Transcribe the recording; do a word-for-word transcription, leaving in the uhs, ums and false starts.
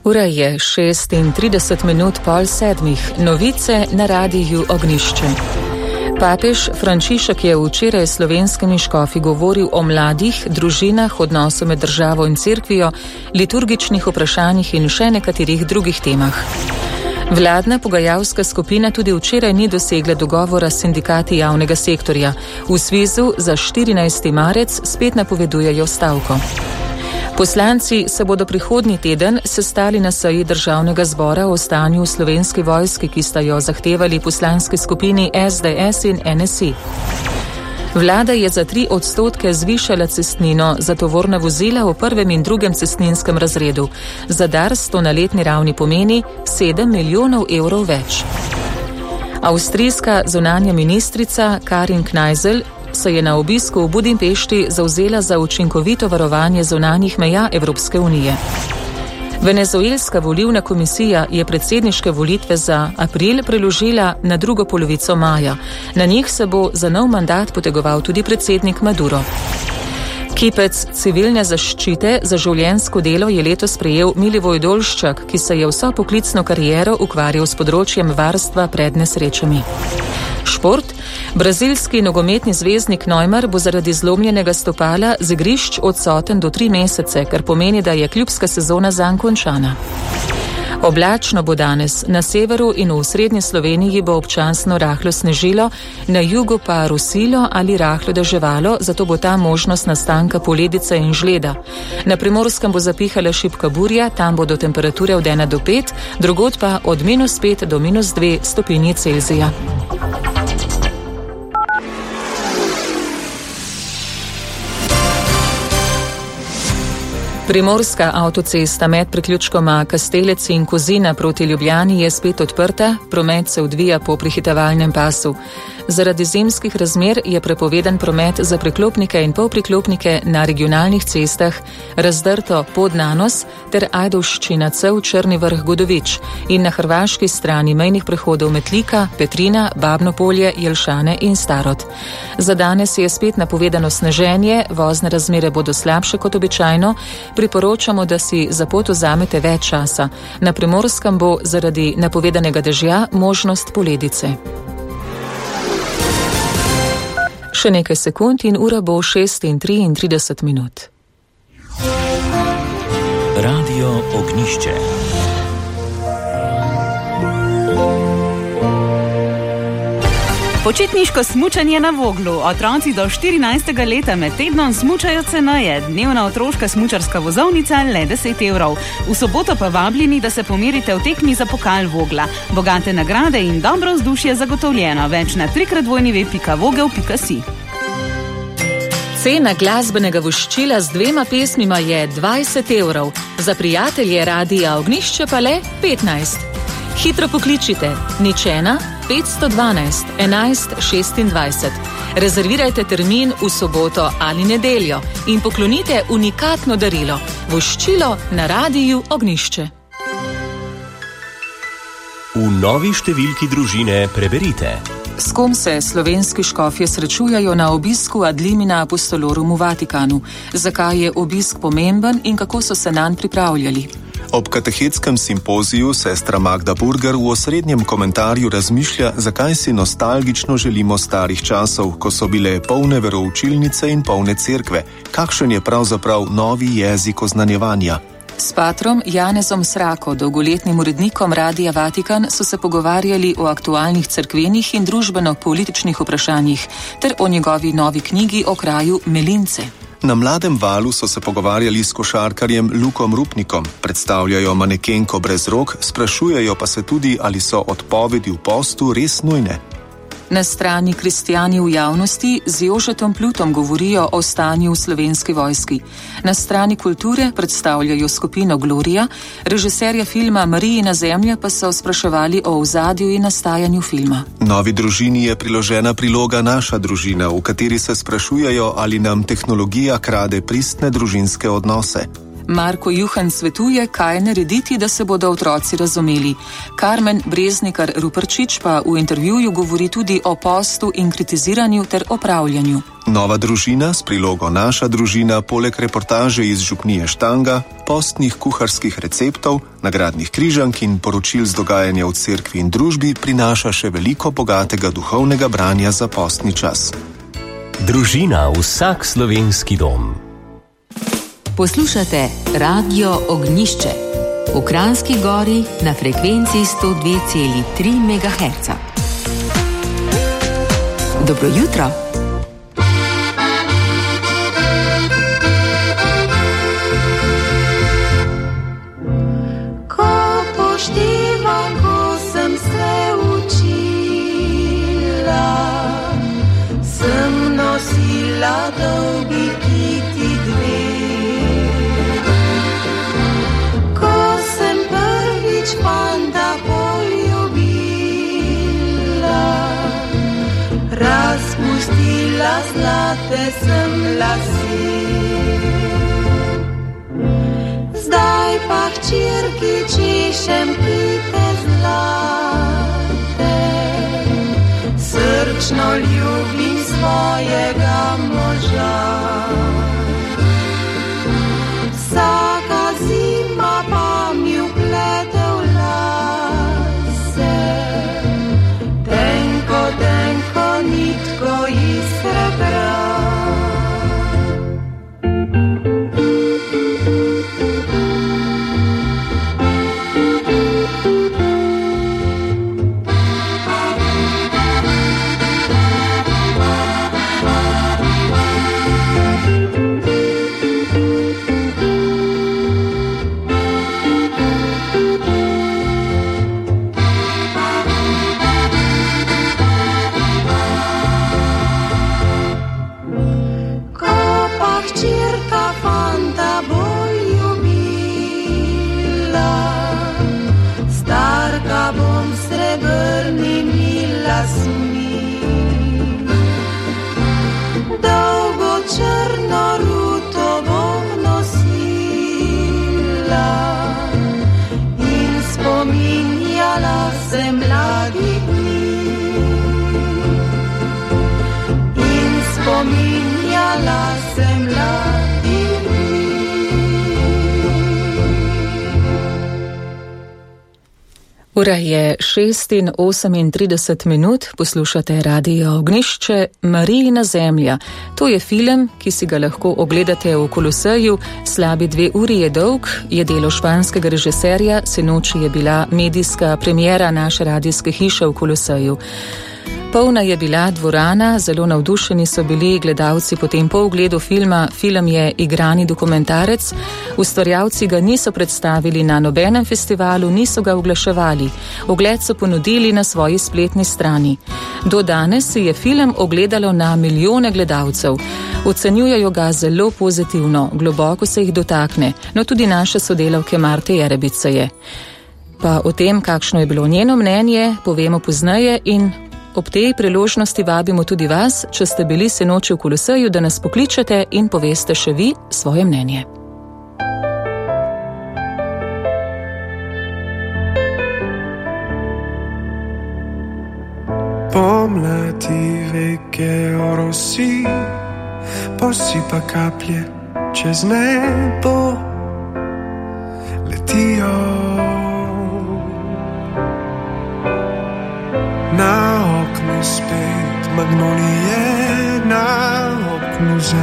Ura je šestintrideset minut pol sedmih. Novice na radiju Ognjišče. Papež Frančišek je včeraj s slovenskimi škofi govoril o mladih, družinah, odnosu med državo in cerkvijo, liturgičnih vprašanjih in še nekaterih drugih temah. Vladna pogajalska skupina tudi včeraj ni dosegla dogovora s sindikati javnega sektorja. V Svizu za štirinajsti marec spet napovedujejo stavko. Poslanci se bodo prihodnji teden sestali na seji Državnega zbora o stanju v Slovenski vojski, ki sta jo zahtevali poslanski skupini S D S in N S I. Vlada je za tri odstotke zvišala cestnino za tovorna vozila v prvem in drugem cestninskem razredu. Za Dars to na letni ravni pomeni sedem milijonov evrov več. Avstrijska zunanja ministrica Karin Knajzel se je na obisku v Budimpešti zavzela za učinkovito varovanje zunanjih meja Evropske unije. Venezuelska volilna komisija je predsedniške volitve za april preložila na drugo polovico maja. Na njih se bo za nov mandat potegoval tudi predsednik Maduro. Kipec civilne zaščite za življenjsko delo je letos prejel Milivoj Dolščak, ki se je vso poklicno kariero ukvarjal s področjem varstva pred nesrečami. Šport. Brazilski nogometni zvezdnik Neymar bo zaradi zlomljenega stopala z igrišč odsoten do tri mesece, kar pomeni, da je klubska sezona zanj končana. Oblačno bo danes, na severu in v srednji Sloveniji bo občasno rahlo snežilo, na jugu pa rosilo ali rahlo deževalo, zato bo ta možnost nastanka poledice in žleda. Na Primorskem bo zapihala šibka burja, tam bodo temperature od ena do pet, drugod pa od minus pet do minus dve stopinji Celzija. Primorska avtocesta med priključkoma Kastelec in Kozina proti Ljubljani je spet odprta, promet se odvija po prehitevalnem pasu. Zaradi zimskih razmer je prepovedan promet za priklopnike in polpriklopnike na regionalnih cestah Razdrto Podnanos ter Ajdovščina Cev Črni Vrh Godovič in na hrvaški strani mejnih prehodov Metlika, Petrina, Babno Polje, Jelšane in Starod. Za danes je spet napovedano sneženje, vozne razmere bodo slabše kot običajno. Priporočamo, da si za pot vzamete več časa. Na Primorskem bo zaradi napovedanega dežja možnost poledice. Še nekaj sekund in ura bo šestintrideset minut. Radio Ognjišče. Počitniško smučanje na Voglu. Otroci do štirinajstega leta med tednom smučajo ceneje. Dnevna otroška smučarska vozovnica le deset evrov. V soboto pa vabljeni, da se pomerite v tekmi za pokal Vogla. Bogate nagrade in dobro vzdušje zagotovljeno. Več na trikrat dvojni ve pika vogel pika si. Cena glasbenega voščila z dvema pesmima je dvajset evrov. Za prijatelje Radia Ognjišče pa le petnajst. Hitro pokličite nič ena petsto dvanajst enajst šestindvajset. Rezervirajte termin v soboto ali nedeljo in poklonite unikatno darilo – voščilo na Radiju Ognjišče. V novi številki družine preberite. S kom se slovenski škofje srečujajo na obisku ad limina apostolorum v Vatikanu? Zakaj je obisk pomemben in kako so se nanj pripravljali? Ob katehetskem simpoziju sestra Magda Burger v osrednjem komentarju razmišlja, zakaj si nostalgično želimo starih časov, ko so bile polne veroučilnice in polne cerkve. Kakšen je pravzaprav novi jezik oznanjevanja? S patrom Janezom Srako, dolgoletnim urednikom Radia Vatikan, so se pogovarjali o aktualnih cerkvenih in družbeno-političnih vprašanjih ter o njegovi novi knjigi o kraju Melince. Na Mladem valu so se pogovarjali s košarkarjem Lukom Rupnikom, predstavljajo manekenko brez rok, sprašujejo pa se tudi, ali so odpovedi v postu res nujne. Na strani Kristjani v javnosti z Jožetom Plutom govorijo o stanju v Slovenski vojski. Na strani kulture predstavljajo skupino Gloria, režiserja filma Marijina zemlja pa so spraševali o ozadju in nastajanju filma. Novi družini je priložena priloga Naša družina, v kateri se sprašujejo, ali nam tehnologija krade pristne družinske odnose. Marko Juhan svetuje, kaj narediti, da se bodo otroci razumeli. Karmen Breznikar Ruperčič pa v intervjuju govori tudi o postu in kritiziranju ter opravljanju. Nova družina s prilogo Naša družina poleg reportaže iz župnije Štanga, postnih kuharskih receptov, nagradnih križank in poročil z dogajanja v cerkvi in družbi prinaša še veliko bogatega duhovnega branja za postni čas. Družina, vsak slovenski dom. Poslušate Radio Ognjišče v Kranjski Gori na frekvenci sto dve celi tri megaherca. Dobro jutro. Dolgi kiti dve. Ko sem prvič fanta poljubila, razpustila zlate sem lasi. Zdaj pa hčerki češem kite zlate, srčno ljubim svojega moža. Vsaka zima pa mi vplete v lase, tenko, tenko nitko iz srebra. Ura je šest in osemintrideset minut, poslušate Radio Ognjišče, Marijina zemlja. To je film, ki si ga lahko ogledate v Koloseju, slabi dve uri je dolg, je delo španskega režiserja, sinoči je bila medijska premiera naše radijske hiše v Koloseju. Polna je bila dvorana, zelo navdušeni so bili gledalci potem po ogledu filma. Film je igrani dokumentarec, ustvarjalci ga niso predstavili na nobenem festivalu, niso ga oglaševali. Ogled so ponudili na svoji spletni strani. Do danes si je film ogledalo na milijone gledalcev. Ocenjujejo ga zelo pozitivno, globoko se jih dotakne, no tudi naše sodelavke Marte Jerebice je. Pa o tem, kakšno je bilo njeno mnenje, povemo pozneje in ob tej priložnosti vabimo tudi vas, če ste bili sinoči v Koloseju, da nas pokličete in poveste še vi svoje mnenje. Pomladi veke orosi, posipa kaplje čez nebo, letijo na oknu spet magnolije, na oknu